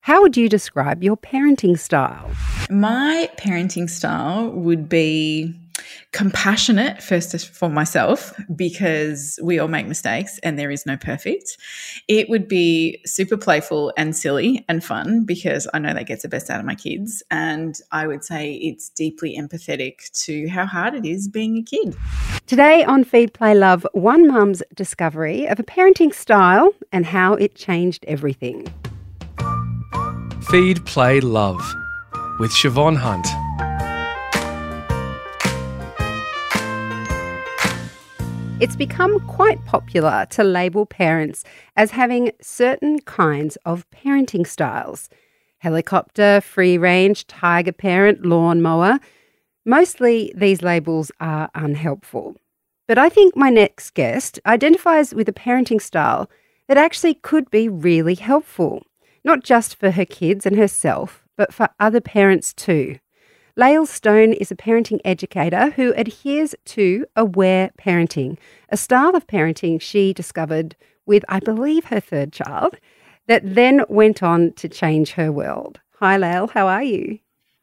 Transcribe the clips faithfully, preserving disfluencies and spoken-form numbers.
How would you describe your parenting style? My parenting style would be compassionate first for myself, because we all make mistakes and there is no perfect. It would be super playful and silly and fun, because I know that gets the best out of my kids. And I would say it's deeply empathetic to how hard it is being a kid. Today on Feed, Play, Love, one mum's discovery of a parenting style and how it changed everything. Feed, Play, Love with Siobhan Hunt. It's become quite popular to label parents as having certain kinds of parenting styles. Helicopter, free range, tiger parent, lawnmower. Mostly these labels are unhelpful. But I think my next guest identifies with a parenting style that actually could be really helpful, not just for her kids and herself, but for other parents too. Lael Stone is a parenting educator who adheres to aware parenting, a style of parenting she discovered with, I believe, her third child, that then went on to change her world. Hi, Lael. How are you?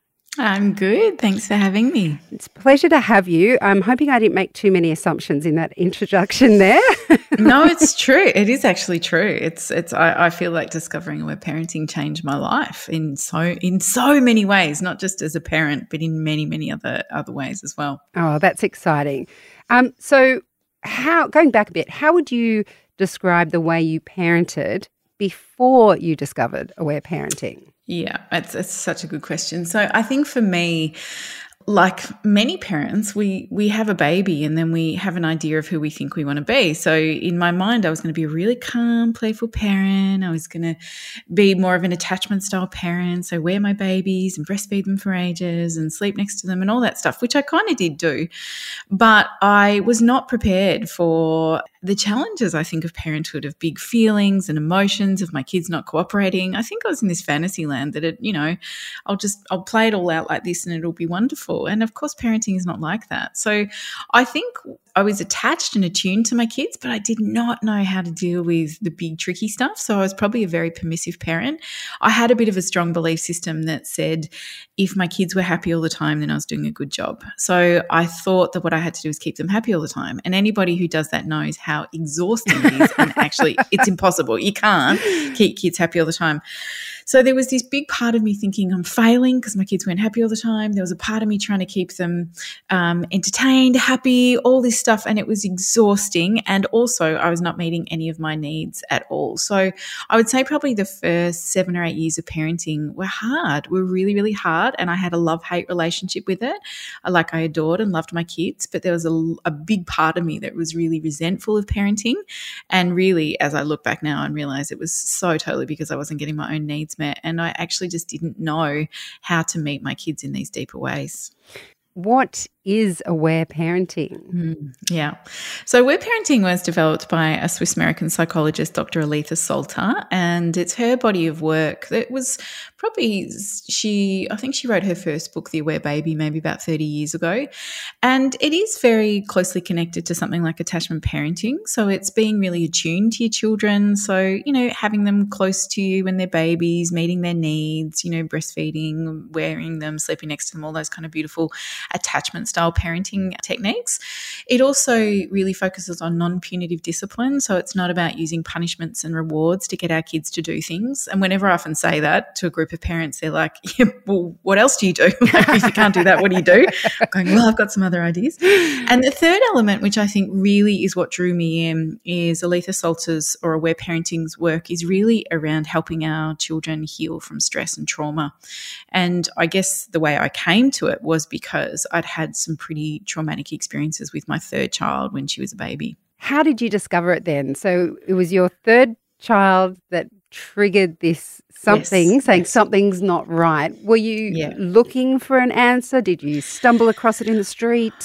I'm good. Thanks for having me. It's a pleasure to have you. I'm hoping I didn't make too many assumptions in that introduction there. No, it's true. It is actually true. It's it's. I, I feel like discovering aware parenting changed my life in so in so many ways, not just as a parent, but in many many other other ways as well. Oh, that's exciting. Um, so, how going back a bit, how would you describe the way you parented before you discovered aware parenting? Yeah, it's, it's such a good question. So I think for me, like many parents, we we have a baby and then we have an idea of who we think we want to be. So in my mind, I was going to be a really calm, playful parent. I was going to be more of an attachment style parent. So wear my babies and breastfeed them for ages and sleep next to them and all that stuff, which I kind of did do. But I was not prepared for the challenges, I think, of parenthood, of big feelings and emotions, of my kids not cooperating. I think I was in this fantasy land that, it, you know, I'll just, I'll play it all out like this and it'll be wonderful. And of course, parenting is not like that. So I think I was attached and attuned to my kids, but I did not know how to deal with the big tricky stuff. So I was probably a very permissive parent. I had a bit of a strong belief system that said if my kids were happy all the time, then I was doing a good job. So I thought that what I had to do was keep them happy all the time. And anybody who does that knows how exhausting it is. And actually, it's impossible. You can't keep kids happy all the time. So there was this big part of me thinking I'm failing because my kids weren't happy all the time. There was a part of me trying to keep them um, entertained, happy, all this stuff, and it was exhausting. And also I was not meeting any of my needs at all. So I would say probably the first seven or eight years of parenting were hard, were really, really hard, and I had a love-hate relationship with it. Like I adored and loved my kids, but there was a, a big part of me that was really resentful of parenting. And really, as I look back now and realize it was so totally because I wasn't getting my own needs met, and I actually just didn't know how to meet my kids in these deeper ways. What is aware parenting? Mm, yeah. So aware parenting was developed by a Swiss-American psychologist, Doctor Aletha Solter, and it's her body of work that was probably she, I think she wrote her first book, The Aware Baby, maybe about thirty years ago. And it is very closely connected to something like attachment parenting. So it's being really attuned to your children. So, you know, having them close to you when they're babies, meeting their needs, you know, breastfeeding, wearing them, sleeping next to them, all those kind of beautiful attachment style parenting techniques. It also really focuses on non-punitive discipline. So it's not about using punishments and rewards to get our kids to do things. And whenever I often say that to a group of parents, they're like, yeah, well, what else do you do? If you can't do that, what do you do? I'm going, well, I've got some other ideas. And the third element, which I think really is what drew me in, is Aletha Solter's or Aware Parenting's work is really around helping our children heal from stress and trauma. And I guess the way I came to it was because I'd had some pretty traumatic experiences with my third child when she was a baby. How did you discover it then? So it was your third child that triggered this something, yes, saying yes. something's not right. Were you yeah. looking for an answer? Did you stumble across it in the street?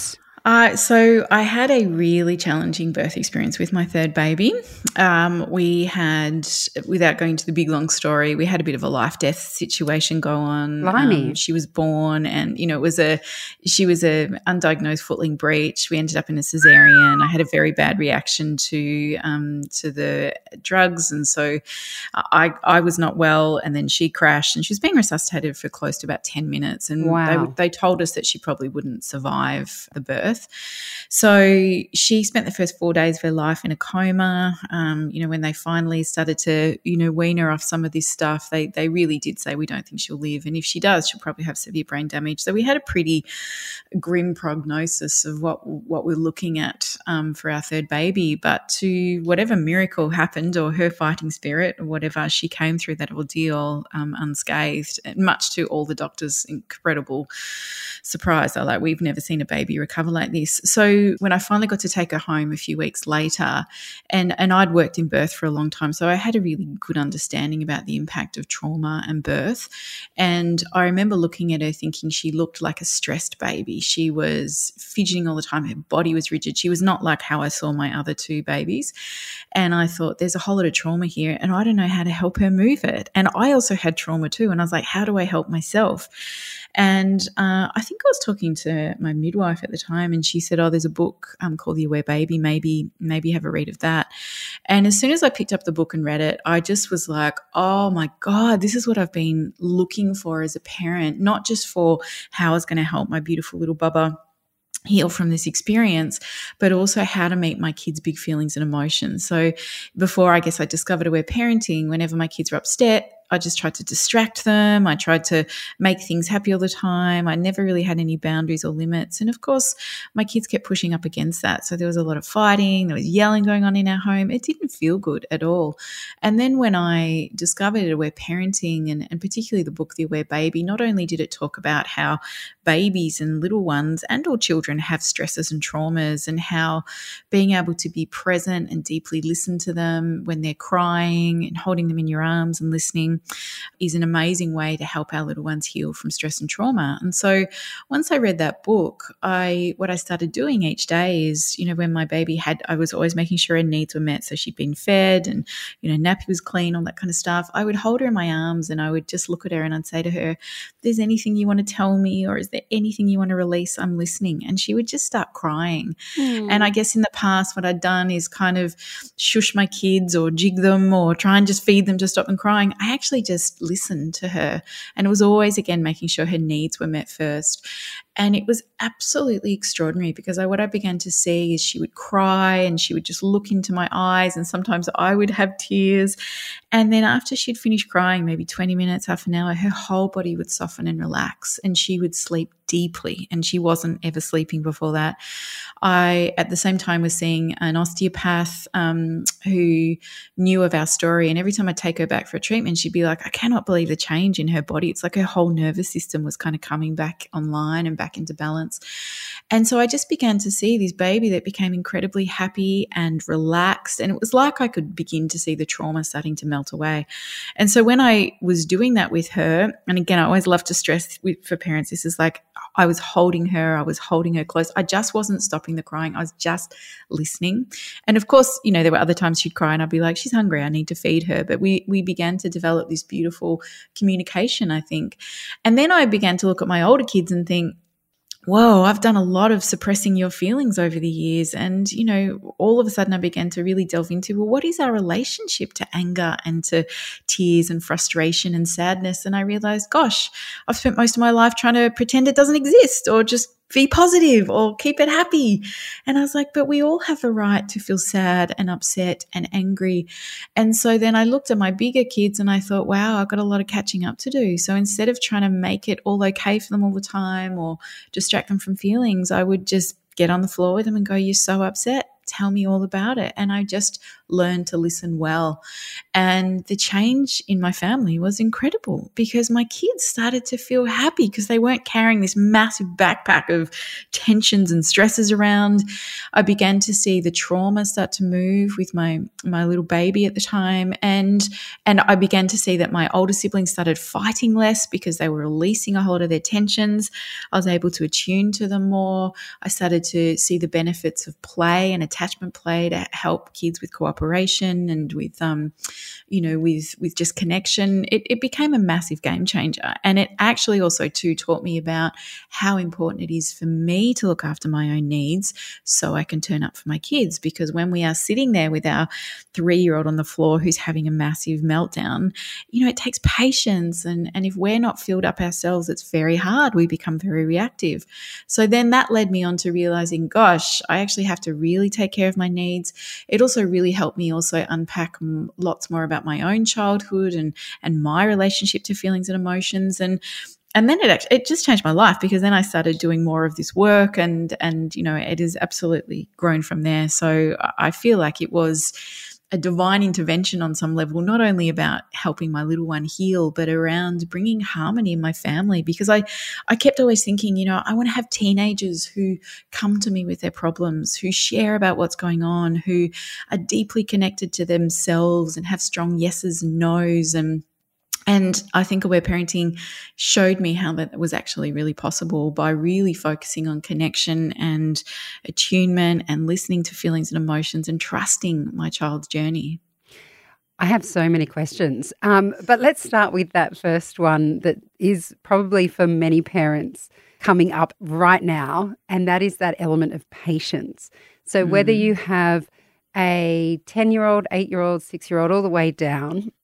Uh, so I had a really challenging birth experience with my third baby. Um, we had, without going to the big long story, we had a bit of a life-death situation go on. Blimey. Um, she was born, and you know, it was a she was a undiagnosed footling breech. We ended up in a cesarean. I had a very bad reaction to um, to the drugs, and so I I was not well. And then she crashed, and she was being resuscitated for close to about ten minutes. And Wow. they they told us that she probably wouldn't survive the birth. So she spent the first four days of her life in a coma. Um, you know, when they finally started to, you know, wean her off some of this stuff, they they really did say, we don't think she'll live. And if she does, she'll probably have severe brain damage. So we had a pretty grim prognosis of what, what we're looking at um, for our third baby. But to whatever miracle happened, or her fighting spirit or whatever, she came through that ordeal um, unscathed, much to all the doctors' incredible surprise. They're like, we've never seen a baby recover like this. So when I finally got to take her home a few weeks later, and, and I'd worked in birth for a long time, so I had a really good understanding about the impact of trauma and birth. And I remember looking at her thinking she looked like a stressed baby. She was fidgeting all the time. Her body was rigid. She was not like how I saw my other two babies. And I thought, there's a whole lot of trauma here, and I don't know how to help her move it. And I also had trauma too. And I was like, how do I help myself? And uh, I think I was talking to my midwife at the time, and she said, oh, there's a book um, called The Aware Baby. Maybe, maybe have a read of that. And as soon as I picked up the book and read it, I just was like, oh my God, this is what I've been looking for as a parent, not just for how I was going to help my beautiful little Bubba heal from this experience, but also how to meet my kids' big feelings and emotions. So before, I guess, I discovered Aware Parenting, whenever my kids were upset, I just tried to distract them. I tried to make things happy all the time. I never really had any boundaries or limits. And of course, my kids kept pushing up against that. So there was a lot of fighting. There was yelling going on in our home. It didn't feel good at all. And then when I discovered Aware Parenting, and, and particularly the book, The Aware Baby, not only did it talk about how babies and little ones and all children have stresses and traumas, and how being able to be present and deeply listen to them when they're crying and holding them in your arms and listening is an amazing way to help our little ones heal from stress and trauma. And so once I read that book, I what I started doing each day is, you know, when my baby had, I was always making sure her needs were met. So she'd been fed and, you know, nappy was clean, all that kind of stuff. I would hold her in my arms and I would just look at her and I'd say to her, if there's anything you want to tell me, or is there anything you want to release, I'm listening. And she would just start crying. Mm. And I guess in the past, what I'd done is kind of shush my kids or jig them or try and just feed them to stop them crying. I actually just listened to her, and it was always, again, making sure her needs were met first. And it was absolutely extraordinary, because I, what I began to see is she would cry and she would just look into my eyes, and sometimes I would have tears. And then after she'd finished crying, maybe twenty minutes, half an hour, her whole body would soften and relax, and she would sleep deeply. And she wasn't ever sleeping before that. I, at the same time, was seeing an osteopath um, who knew of our story. And every time I'd take her back for a treatment, she'd be like, I cannot believe the change in her body. It's like her whole nervous system was kind of coming back online and back into balance. And so I just began to see this baby that became incredibly happy and relaxed. And it was like I could begin to see the trauma starting to melt away. And so when I was doing that with her, and again, I always love to stress with, for parents, this is like, I was holding her, I was holding her close. I just wasn't stopping the crying. I was just listening. And of course, you know, there were other times she'd cry and I'd be like, she's hungry, I need to feed her. But we we began to develop this beautiful communication, I think. And then I began to look at my older kids and think, whoa, I've done a lot of suppressing your feelings over the years. And, you know, all of a sudden I began to really delve into, well, what is our relationship to anger and to tears and frustration and sadness? And I realized, gosh, I've spent most of my life trying to pretend it doesn't exist, or just be positive or keep it happy. And I was like, but we all have a right to feel sad and upset and angry. And so then I looked at my bigger kids and I thought, wow, I've got a lot of catching up to do. So instead of trying to make it all okay for them all the time or distract them from feelings, I would just get on the floor with them and go, you're so upset. Tell me all about it. And I just learned to listen well. And the change in my family was incredible because my kids started to feel happy because they weren't carrying this massive backpack of tensions and stresses around. I began to see the trauma start to move with my my little baby at the time. And, and I began to see that my older siblings started fighting less because they were releasing a whole lot of their tensions. I was able to attune to them more. I started to see the benefits of play and attachment play to help kids with cooperation and with, um, you know, with with just connection. It, it became a massive game changer. And it actually also too taught me about how important it is for me to look after my own needs so I can turn up for my kids. Because when we are sitting there with our three-year-old on the floor who's having a massive meltdown, you know, it takes patience. And, and if we're not filled up ourselves, it's very hard. We become very reactive. So then that led me on to realizing, gosh, I actually have to really take care of my needs. It also really helped me also unpack lots more about my own childhood and, and my relationship to feelings and emotions. And And then it actually, it just changed my life because then I started doing more of this work and, and, you know, it has absolutely grown from there. So I feel like it was a divine intervention on some level, not only about helping my little one heal, but around bringing harmony in my family. Because I, I kept always thinking, you know, I want to have teenagers who come to me with their problems, who share about what's going on, who are deeply connected to themselves and have strong yeses and nos. And And I think Aware Parenting showed me how that was actually really possible by really focusing on connection and attunement and listening to feelings and emotions and trusting my child's journey. I have so many questions, um, but let's start with that first one that is probably for many parents coming up right now, and that is that element of patience. So whether Mm. you have a ten-year-old, eight-year-old, six-year-old, all the way down,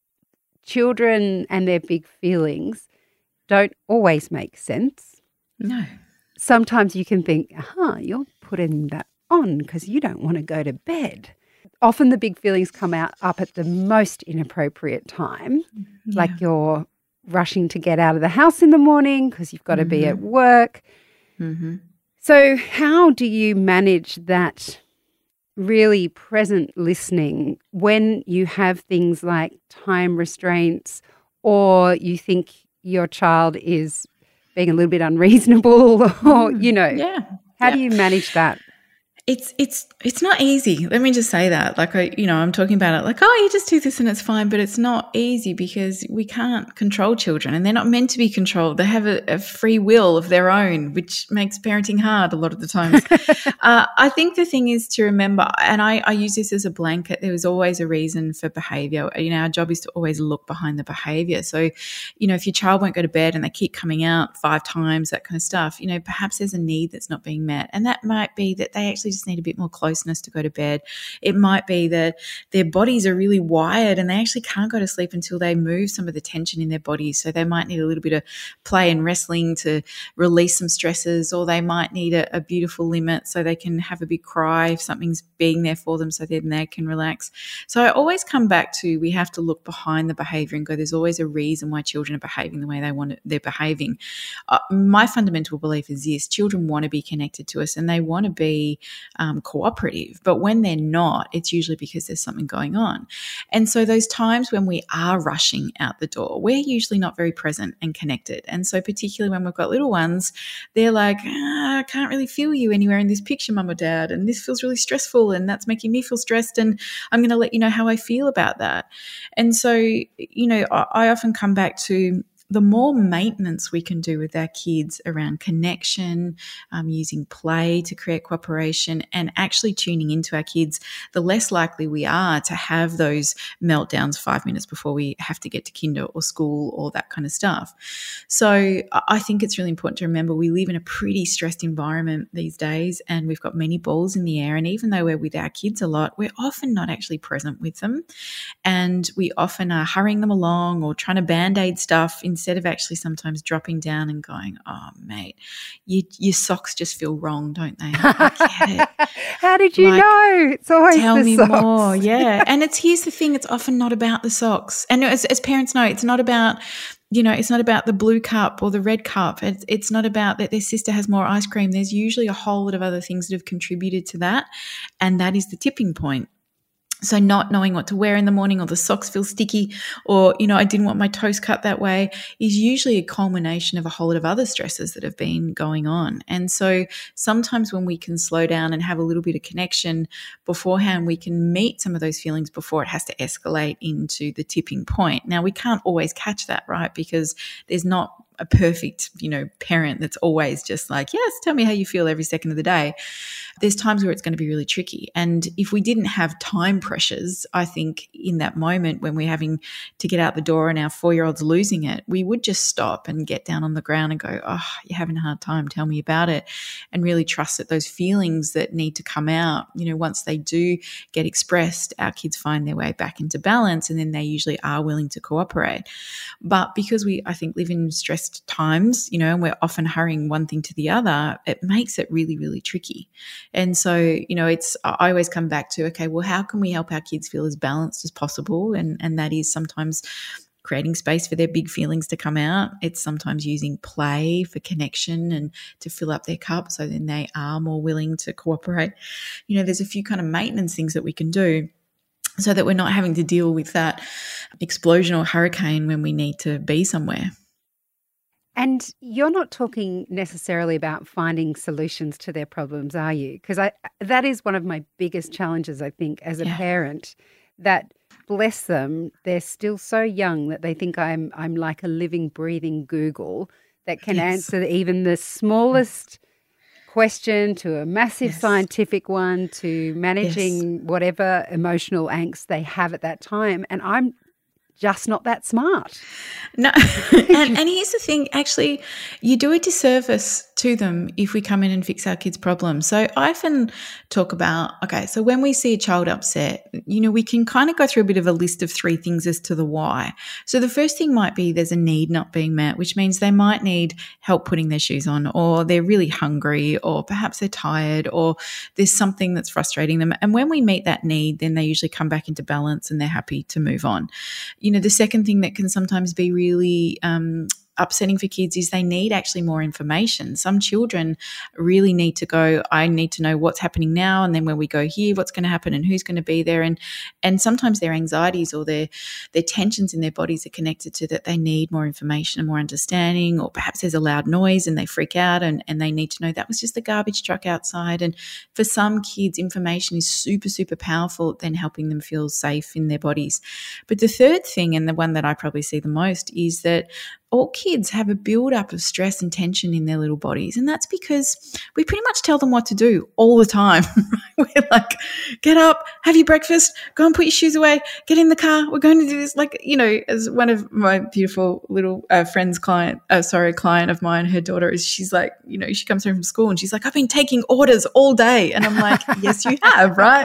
children and their big feelings don't always make sense. No. Sometimes you can think, huh, you're putting that on because you don't want to go to bed. Often the big feelings come out up at the most inappropriate time, Yeah. like you're rushing to get out of the house in the morning because you've got to be at work. Mm-hmm. So how do you manage that really present listening when you have things like time restraints or you think your child is being a little bit unreasonable or, you know, Yeah. how Yeah. do you manage that? It's it's it's not easy. Let me just say that. Like, I, you know, I'm talking about it like, oh, you just do this and it's fine, but it's not easy because we can't control children and they're not meant to be controlled. They have a, a free will of their own, which makes parenting hard a lot of the times. uh, I think the thing is to remember, and I, I use this as a blanket, there is always a reason for behavior. You know, our job is to always look behind the behavior. So, you know, if your child won't go to bed and they keep coming out five times, that kind of stuff, you know, perhaps there's a need that's not being met. And that might be that they actually just need a bit more closeness to go to bed. It might be that their bodies are really wired and they actually can't go to sleep until they move some of the tension in their bodies. So they might need a little bit of play and wrestling to release some stresses, or they might need a, a beautiful limit so they can have a big cry if something's being there for them so then they can relax. So I always come back to we have to look behind the behavior and go, there's always a reason why children are behaving the way they want to, they're behaving. Uh, my fundamental belief is this: children want to be connected to us and they want to be um, cooperative, but when they're not, it's usually because there's something going on. And so those times when we are rushing out the door, we're usually not very present and connected. And so particularly when we've got little ones, they're like, ah, I can't really feel you anywhere in this picture, mum or dad, and this feels really stressful and that's making me feel stressed, and I'm going to let you know how I feel about that. And so, you know, I, I often come back to the more maintenance we can do with our kids around connection, um, using play to create cooperation and actually tuning into our kids, the less likely we are to have those meltdowns five minutes before we have to get to kinder or school or that kind of stuff. So I think it's really important to remember we live in a pretty stressed environment these days and we've got many balls in the air. And even though we're with our kids a lot, we're often not actually present with them. And we often are hurrying them along or trying to band-aid stuff in instead of actually sometimes dropping down and going, oh, mate, you, your socks just feel wrong, don't they? I get it. How did you Like, know? It's always Tell the me socks. more. Yeah. And it's here's the thing, it's often not about the socks. And as, as parents know, it's not about you know, it's not about the blue cup or the red cup. It's, it's not about that their sister has more ice cream. There's usually a whole lot of other things that have contributed to that, and that is the tipping point. So not knowing what to wear in the morning, or the socks feel sticky, or, you know, I didn't want my toast cut that way, is usually a culmination of a whole lot of other stresses that have been going on. And so sometimes when we can slow down and have a little bit of connection beforehand, we can meet some of those feelings before it has to escalate into the tipping point. Now, we can't always catch that, right? Because there's not a perfect, you know, parent that's always just like, yes, tell me how you feel every second of the day. There's times where it's going to be really tricky. And if we didn't have time pressures, I think in that moment when we're having to get out the door and our four-year-old's losing it, we would just stop and get down on the ground and go, oh, you're having a hard time, tell me about it. And really trust that those feelings that need to come out, you know, once they do get expressed, our kids find their way back into balance, and then they usually are willing to cooperate. But because we, I think, live in stressed times, you know, and we're often hurrying one thing to the other, it makes it really, really tricky. And so, you know, it's, I always come back to, okay, well, how can we help our kids feel as balanced as possible? And, and that is sometimes creating space for their big feelings to come out. It's sometimes using play for connection and to fill up their cup, so then they are more willing to cooperate. You know, there's a few kind of maintenance things that we can do so that we're not having to deal with that explosion or hurricane when we need to be somewhere. And you're not talking necessarily about finding solutions to their problems, are you? Because I that is one of my biggest challenges, I think, as a Yeah. parent, that, bless them, they're still so young that they think I'm I'm like a living, breathing Google that can Yes. answer even the smallest question to a massive Yes. scientific one to managing whatever emotional angst they have at that time. And I'm just not that smart. No, and, and here's the thing, actually, you do a disservice to them if we come in and fix our kids' problems. So I often talk about, okay, so when we see a child upset, you know, we can kind of go through a bit of a list of three things as to the why. So the first thing might be there's a need not being met, which means they might need help putting their shoes on, or they're really hungry, or perhaps they're tired, or there's something that's frustrating them. And when we meet that need, then they usually come back into balance and they're happy to move on. You know, the second thing that can sometimes be really um, upsetting for kids is they need actually more information. Some children really need to go, I need to know what's happening now, and then when we go here, what's going to happen and who's going to be there. And and sometimes their anxieties or their their tensions in their bodies are connected to that they need more information and more understanding, or perhaps there's a loud noise and they freak out and, and they need to know that was just the garbage truck outside. And for some kids, information is super, super powerful at then helping them feel safe in their bodies. But the third thing, and the one that I probably see the most, is that all kids have a build-up of stress and tension in their little bodies, and that's because we pretty much tell them what to do all the time. We're like, get up, have your breakfast, go and put your shoes away, get in the car, we're going to do this. Like, you know, as one of my beautiful little uh, friends, client, uh, sorry, client of mine, her daughter is, she's like, you know, she comes home from school and she's like, I've been taking orders all day. And I'm like, yes, you have, right?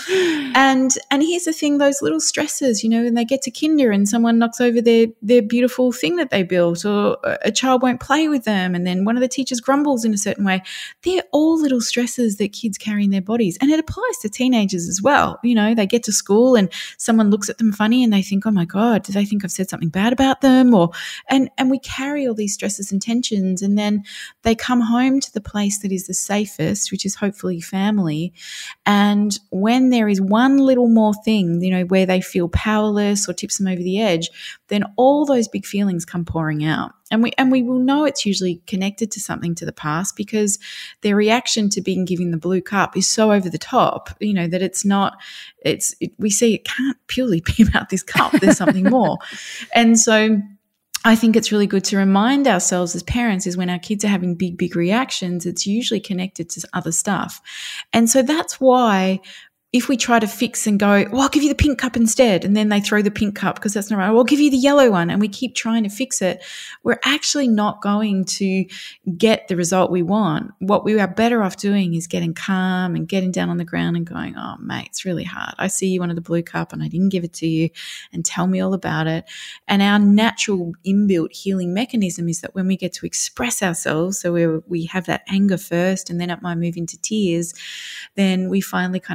And and here's the thing, those little stresses, you know, when they get to kinder and someone knocks over their their beautiful thing that they built, or a child won't play with them, and then one of the teachers grumbles in a certain way. They're all little stresses that kids carry in their bodies, and it applies to teenagers as well. You know, they get to school and someone looks at them funny and they think, oh my God, do they think I've said something bad about them? Or and and we carry all these stresses and tensions, and then they come home to the place that is the safest, which is hopefully family. And when there is one little more thing, you know, where they feel powerless or tips them over the edge, then all those big feelings come pouring out. And we and we will know it's usually connected to something to the past, because their reaction to being given the blue cup is so over the top, you know, that it's not, it's, it, we see it can't purely be about this cup. There's something more. And so I think it's really good to remind ourselves as parents is when our kids are having big, big reactions, it's usually connected to other stuff. And so that's why if we try to fix and go, well, I'll give you the pink cup instead, and then they throw the pink cup because that's not right, well, I'll give you the yellow one, and we keep trying to fix it, we're actually not going to get the result we want. What we are better off doing is getting calm and getting down on the ground and going, oh, mate, it's really hard. I see you wanted the blue cup and I didn't give it to you, and tell me all about it. And our natural inbuilt healing mechanism is that when we get to express ourselves, so we we have that anger first and then it might move into tears, then we finally kind of find our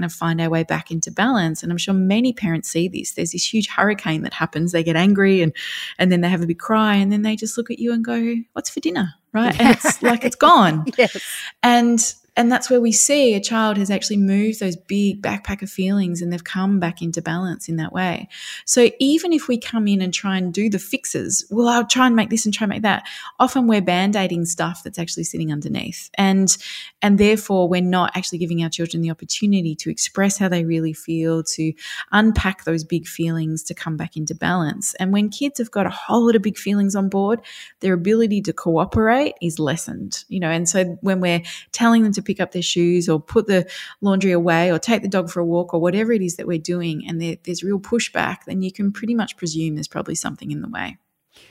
their way back into balance. And I'm sure many parents see this. There's this huge hurricane that happens. They get angry and, and then they have a big cry and then they just look at you and go, what's for dinner? Right. And it's like it's gone. Yes. And And that's where we see a child has actually moved those big backpack of feelings and they've come back into balance in that way. So even if we come in and try and do the fixes, well, I'll try and make this and try and make that, often we're band-aiding stuff that's actually sitting underneath. And, and therefore we're not actually giving our children the opportunity to express how they really feel, to unpack those big feelings, to come back into balance. And when kids have got a whole lot of big feelings on board, their ability to cooperate is lessened, you know. And so when we're telling them to pick up their shoes or put the laundry away or take the dog for a walk or whatever it is that we're doing and there, there's real pushback, then you can pretty much presume there's probably something in the way.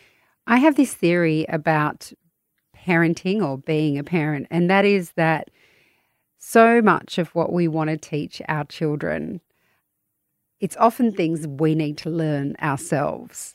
I have this theory about parenting or being a parent, and that is that so much of what we want to teach our children, it's often things we need to learn ourselves.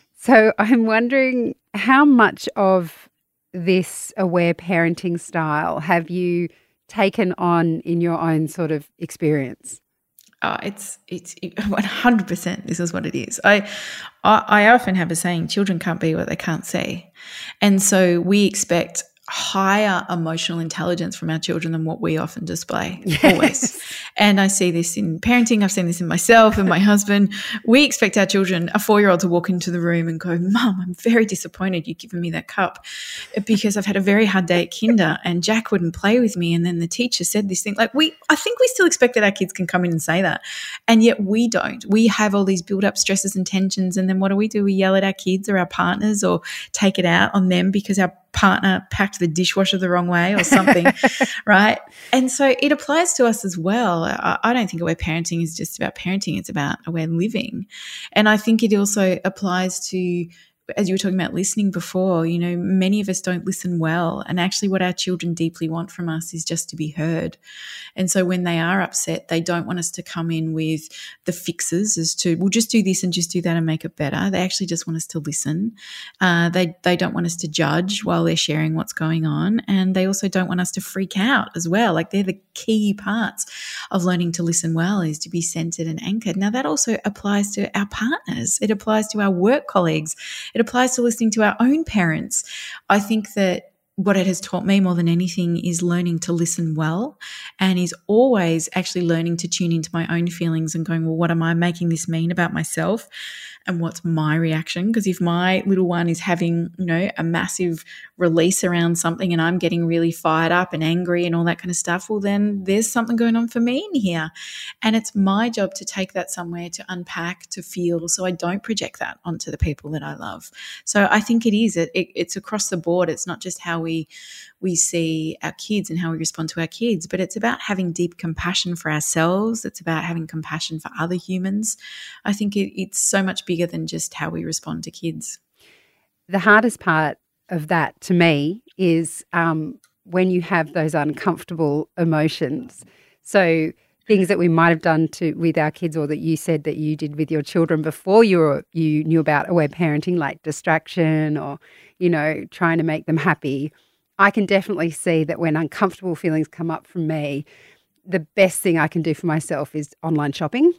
So I'm wondering, how much of this aware parenting style have you taken on in your own sort of experience? Oh, it's it's one hundred percent. This is what it is. I, I I often have a saying: children can't be what they can't see, and so we expect higher emotional intelligence from our children than what we often display. Yes. Always. And I see this in parenting. I've seen this in myself and my husband. We expect our children, a four-year-old, to walk into the room and go, Mum, I'm very disappointed you've given me that cup because I've had a very hard day at kinder and Jack wouldn't play with me and then the teacher said this thing. Like we, I think we still expect that our kids can come in and say that. And yet we don't. We have all these built-up stresses and tensions, and then what do we do? We yell at our kids or our partners or take it out on them because our partner packed the dishwasher the wrong way or something, right? And so it applies to us as well. I, I don't think aware parenting is just about parenting. It's about aware living. And I think it also applies to, as you were talking about listening before, you know, many of us don't listen well. And actually what our children deeply want from us is just to be heard. And so when they are upset, they don't want us to come in with the fixes as to, we'll just do this and just do that and make it better. They actually just want us to listen. Uh, they, they don't want us to judge while they're sharing what's going on. And they also don't want us to freak out as well. Like they're the key parts of learning to listen well, is to be centered and anchored. Now that also applies to our partners. It applies to our work colleagues. It applies to listening to our own parents. I think that what it has taught me more than anything is learning to listen well, and is always actually learning to tune into my own feelings and going, well, what am I making this mean about myself? And what's my reaction? Because if my little one is having, you know, a massive release around something and I'm getting really fired up and angry and all that kind of stuff, well, then there's something going on for me in here. And it's my job to take that somewhere, to unpack, to feel, so I don't project that onto the people that I love. So I think it is, it, it, it's across the board. It's not just how we we see our kids and how we respond to our kids, but it's about having deep compassion for ourselves. It's about having compassion for other humans. I think it, it's so much bigger than just how we respond to kids. The hardest part of that to me is um, when you have those uncomfortable emotions. So things that we might have done to with our kids, or that you said that you did with your children before you were, you knew about aware parenting, like distraction or, you know, trying to make them happy. I can definitely see that when uncomfortable feelings come up from me, the best thing I can do for myself is online shopping.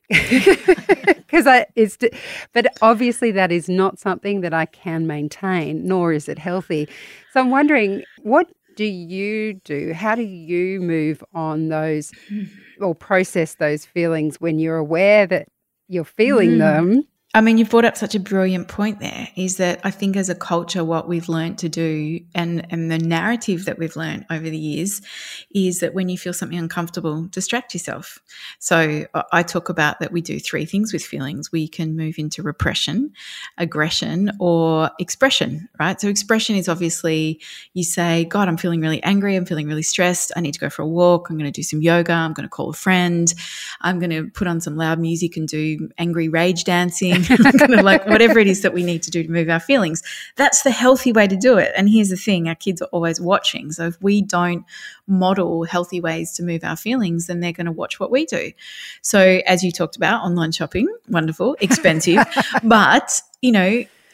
Because I, it's, but obviously that is not something that I can maintain, nor is it healthy. So I'm wondering, what do you do? How do you move on those or process those feelings when you're aware that you're feeling mm. them? I mean, you've brought up such a brilliant point there, is that I think as a culture, what we've learned to do, and, and the narrative that we've learned over the years, is that when you feel something uncomfortable, distract yourself. So I talk about that we do three things with feelings. We can move into repression, aggression, or expression, right? So expression is obviously you say, God, I'm feeling really angry. I'm feeling really stressed. I need to go for a walk. I'm going to do some yoga. I'm going to call a friend. I'm going to put on some loud music and do angry rage dancing. kind of like whatever it is that we need to do to move our feelings. That's the healthy way to do it. And here's the thing, our kids are always watching. So if we don't model healthy ways to move our feelings, then they're going to watch what we do. So as you talked about, online shopping, wonderful, expensive, but, you know,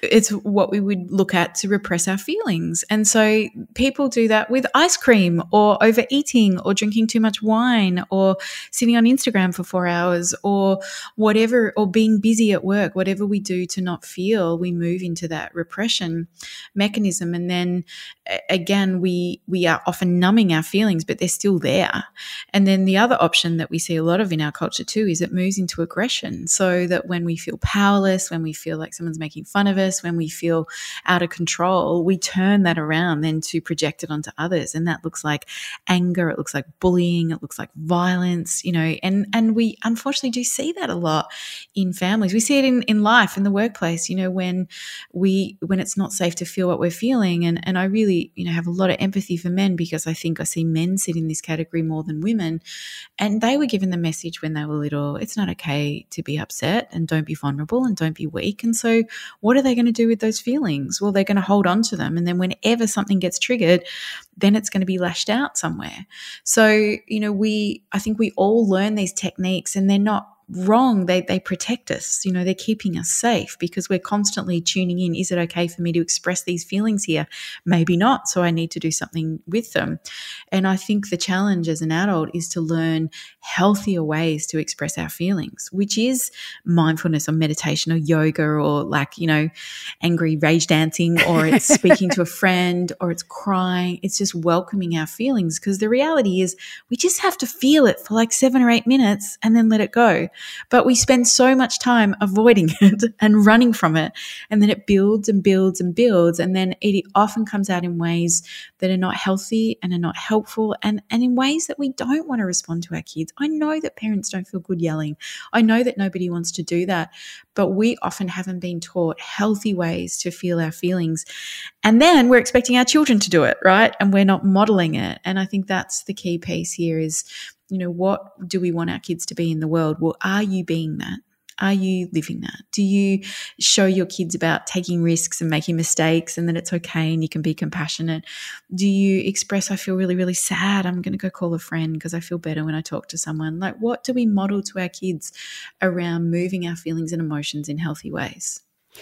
it's what we would look at to repress our feelings. And so people do that with ice cream or overeating or drinking too much wine or sitting on Instagram for four hours or whatever, or being busy at work. Whatever we do to not feel, we move into that repression mechanism. And then again, we we are often numbing our feelings, but they're still there. And then the other option that we see a lot of in our culture too is it moves into aggression. So that when we feel powerless, when we feel like someone's making fun of us, when we feel out of control, we turn that around then to project it onto others. And that looks like anger, it looks like bullying, it looks like violence, you know, and, and we unfortunately do see that a lot in families. We see it in, in life, in the workplace, you know, when we, when it's not safe to feel what we're feeling. And, and I really, you know, have a lot of empathy for men because I think I see men sit in this category more than women. And they were given the message when they were little, it's not okay to be upset and don't be vulnerable and don't be weak. And so what are they going to do with those feelings? Well, they're going to hold on to them. And then whenever something gets triggered, then it's going to be lashed out somewhere. So, you know, we, I think we all learn these techniques and they're not wrong. They they protect us. You know, they're keeping us safe because we're constantly tuning in. Is it okay for me to express these feelings here? Maybe not. So I need to do something with them. And I think the challenge as an adult is to learn healthier ways to express our feelings, which is mindfulness or meditation or yoga or like, you know, angry rage dancing, or it's speaking to a friend, or it's crying. It's just welcoming our feelings, because the reality is we just have to feel it for like seven or eight minutes and then let it go. But we spend so much time avoiding it and running from it, and then it builds and builds and builds, and then it often comes out in ways that are not healthy and are not helpful, and, and in ways that we don't want to respond to our kids. I know that parents don't feel good yelling. I know that nobody wants to do that, but we often haven't been taught healthy ways to feel our feelings. And then we're expecting our children to do it, right? And we're not modeling it. And I think that's the key piece here is, you know, what do we want our kids to be in the world? Well, are you being that? Are you living that? Do you show your kids about taking risks and making mistakes and that it's okay and you can be compassionate? Do you express, I feel really, really sad, I'm going to go call a friend because I feel better when I talk to someone? Like, what do we model to our kids around moving our feelings and emotions in healthy ways?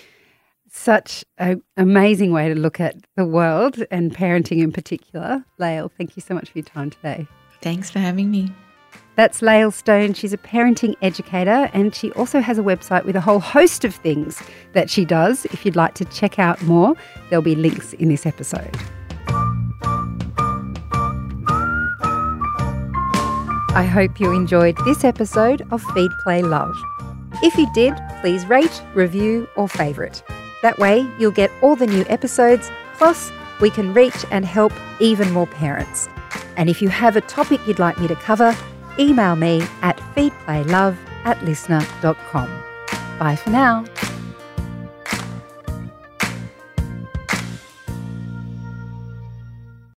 Such an amazing way to look at the world and parenting in particular. Lael, thank you so much for your time today. Thanks for having me. That's Lael Stone. She's a parenting educator, and she also has a website with a whole host of things that she does. If you'd like to check out more, there'll be links in this episode. I hope you enjoyed this episode of Feed, Play, Love. If you did, please rate, review or favourite. That way you'll get all the new episodes, plus we can reach and help even more parents. And if you have a topic you'd like me to cover, email me at feedplaylove at listener dot com. Bye for now.